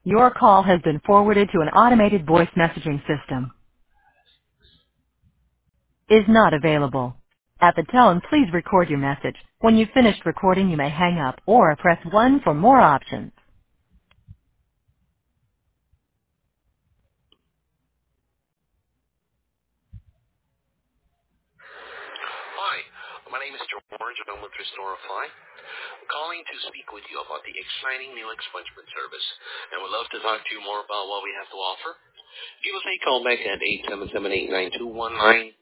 Your call has been forwarded to an automated voice messaging system. Is not available. At the tone, please record your message. When you've finished recording, you may hang up or press 1 for more options. Hi, my name is George, and I'm with Restorify. I'm calling to speak with you about the exciting new expungement service, and would love to talk to you more about what we have to offer. Give us a call back at 877-892-19